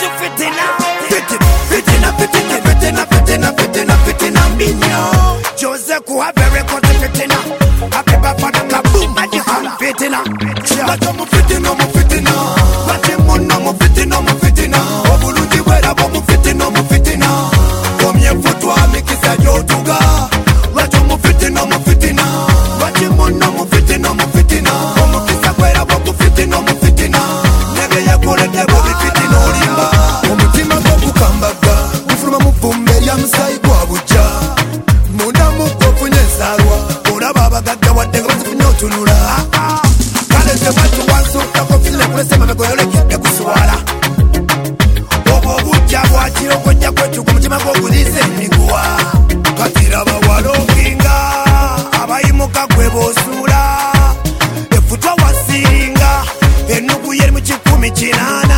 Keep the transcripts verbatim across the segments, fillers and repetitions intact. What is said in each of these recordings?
to fitina. Fitina, fitina, fitina, fitina, fitina, fitina, fitina, minyo. Jose kuhabe record fitina. Happy bafana kaboom, magical fitina. Bato mu fitina, mu fitina. Bati muna mu fitina, mu fitina. Obuluji wera bo mu fitina, mu fitina. Komye futwa mikisa jotuga. Bato mu fitina, mu fitina. Bati muna mu fitina, mu fitina. Omukisa wera bo mu fitina, mu fitina. Nege ya kule debo mi fitina olimba. Omutima go kukambaga. Mufuruma mufumbe ya msai kwa buja. Muna mukofu nyesarwa. Uraba abagagga wadde nga bazifunye otunula. Kale ze watu wansuka kofile kulesema begoyolekedde kuswala. Obwo obujja bwakiro kojja kwetuka omutima gw'ogulize emiguwa. Katira bawala okinga abayimuka gwe b'osuula. Efutwa wasiringa ennugu yeri mu kikumi kinaana.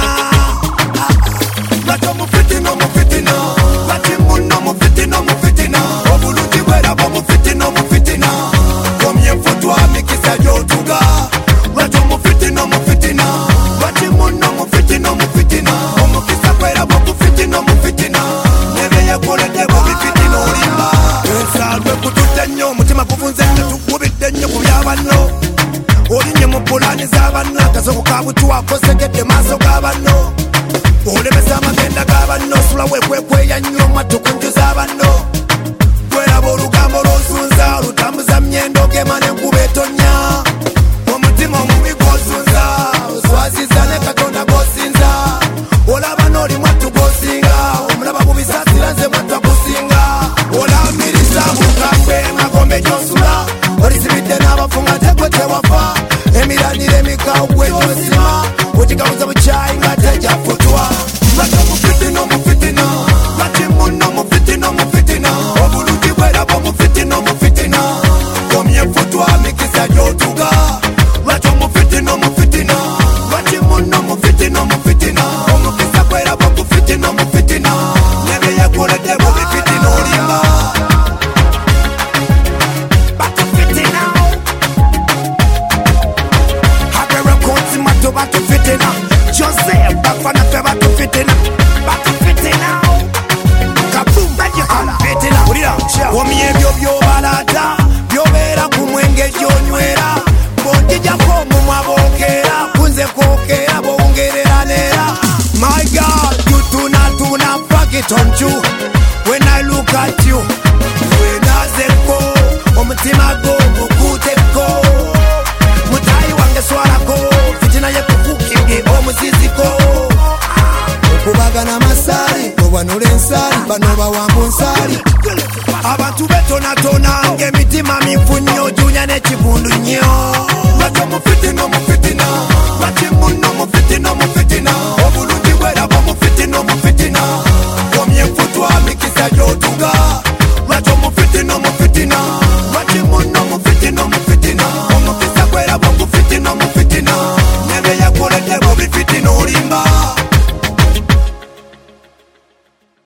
Bato mu fitina mu fitina. Bati munno mu fitina mu fitina. Obulungi bwerabo mu fitina mu fitina. Komye efutwa mikisa gy'otuga. Bato mu fitina mu fitina. Bati munno mu fitina mu fitina. Omukisa bwerabo mu fitina mu fitina. Nebe yekoledde bo bifitina olimba. Ensalwe kutudde nnyo omutima guvunze netukubidde nnyo ku byabanno. Olinye mu pulaani z'abanno akasoko ka butuwa kosekedde maaso g'abanno. Olemesa amagenda g'abanno sula wekwekweya nnyo omwattu ku nju z'abanno. Gweraba olugambo lw'osunza olutambuza myendo gema n'enkuba etonnya. Omutima omubi gw'osunza oswasiza ne Katonda gw'osinza. Olaba n'oli mwattu gw'osinga omulaba bubisaasira nze mwattu agusinga. Olambiriza bukambwe magombe gy'osula olisibidde n'abafunga tegwe tewafa. Emiranire emikawo gwe gy'osima wetigawuza bukyayi nga tejafutwa. Bato mu fitina mu fitina. Bati munno mu fitina mu fitina. Obulungi bwerabo mu fitina mu fitina. Komye efutwa mikisa gy'otuga. Bato mu fitina mu fitina. Bati munno mu fitina mu fitina. Omukisa bwerabo mu fitina mu fitina. Nebe yekoledde bo bifitina olimba. Bato fitina. Habe records mato bato fitina. Joseph bafana fe bato fitina. Bato fitina. Kaboom magical fitina. Ulira omi ebyo byobalata byobeera ku mwenge gy'onywera. Bw'ogijjako omumwa boogera kunze kookera bongerera neera. My God, you tuna tuna fuck it on you. When I look at you, wenazeko omutima go gukuteko. Mutayi wange swalako fitina yekukukige omuziziko. Okubagana masali obwanula ensali bano bawambu nsali. Abantu betonatona ng'emitima mifu nnyo junya n'ekivu